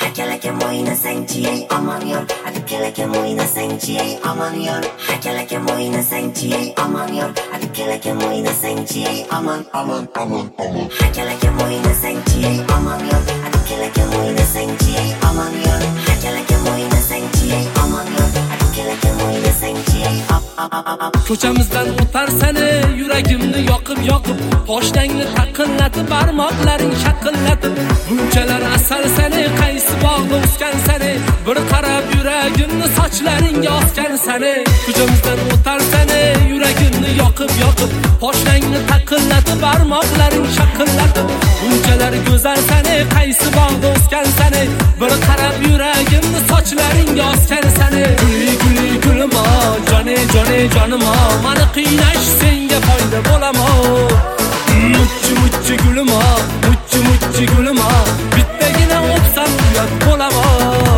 Hakalakim o'ynasang-chi, aman yor. Hakalakim o'ynasang-chi, aman yor. Hakalakim o'ynasang-chi, aman yor. Hakalakim o'ynasang-chi, aman. Hakalakim o'ynasang-chi, aman yor. Hakalakim o'ynasang-chi, aman yor. Hakalakim o'ynasang-chi, aman yor. Hakalakim o'ynasang-chi, Ko'chamizdan o'tar seni yuragimni yoqib poshnangni taqillatib barmoqlaring shaqillatib bunchalar asal seni qaysi bog'da o'sgan seni bir qarab yuragimni sochlaringga osgan seni ko'chamizdan o'tar seni yuragimni yoqib poshnangni taqillatib barmoqlaring shaqillatib bunchalar go'zal seni qaysi bog'da o'sgan seni bir qarab yuragimni sochlaringga osgan seni guli gulimo jonimo mani qiynash senga foyda bo'lamo muchchi gulimo muchchi gulimo bittagina o'psam uyat bo'lamo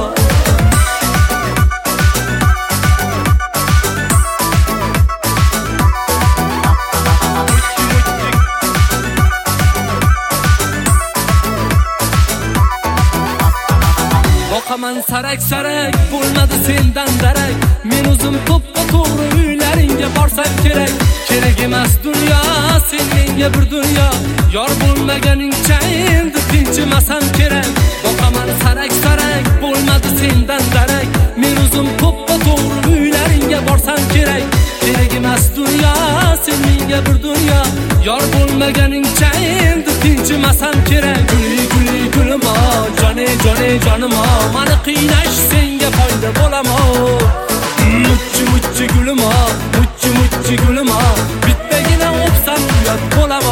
boqaman sarak bo'lmadi sendan darak men o'zim to'ppa to'g'ri uylaringga borsam kerak emas dunyo sen menga bir dunyo yor bo'lmaganingcha endi tinchimasam kerak boqaman sarak bo'lmadi sendan darak men o'zim to'ppa to'g'ri uylaringga borsam kerak emas dunyo sen menga bir dunyo yor bo'lmaganingcha endi tinchimasam kerak guli gulimo jonimo mani qiynash senga foyda bo'lamo muchchi gulimo muchchi gulimo bittagina o'psam uyat bo'lamo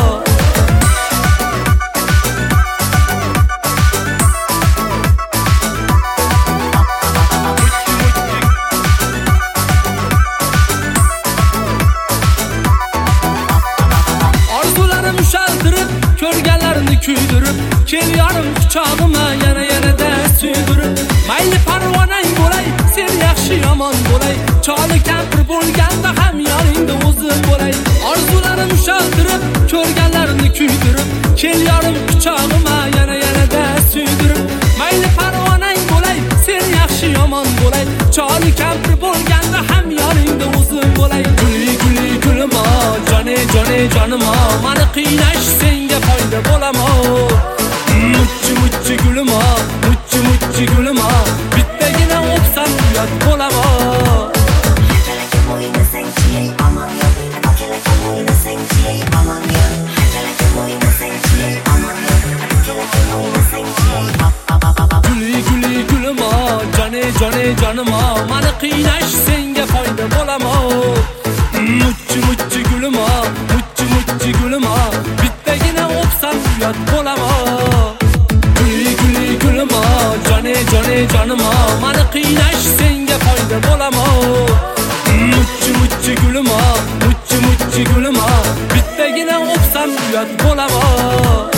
orzularim ushaltirib ko'rganlarni kuydirib kel yorim quchog'ima yana-da suydirib mayli parvonang bo'lay sen yaxshi yomon bo'lay choli kampir bo'lganda ham yoningda o'zim bo'lay orzularim ushaltirib ko'rganlarni kuydirib kel yorim quchog'ima yana-da suydirib mayli parvonang bo'lay sen yaxshi yomon bo'lay choli kampir bo'lganda ham yoningda o'zim bo'lay guli gulimo jonimo mani qiynash senga foyda bo'lamo muchchi gulimo muchchi gulimo bittagina o'psam uyat bo'lamo Hakalakim o'ynasang-chi, aman yor. Hakalakim o'ynasang-chi, aman yor. Hakalakim o'ynasang-chi, aman yor. Hakalakim o'ynasang-chi, guli gulimo jonimo mani qiynash senga foyda bo'lamo muchchi gulimo muchchi gulimo bittagina o'psam uyat bo'lamo guli gulimo jonimo mani qiynash senga foyda bo'lamo muchchi gulimo muchchi gulimo bittagina o'psam uyat bo'lamo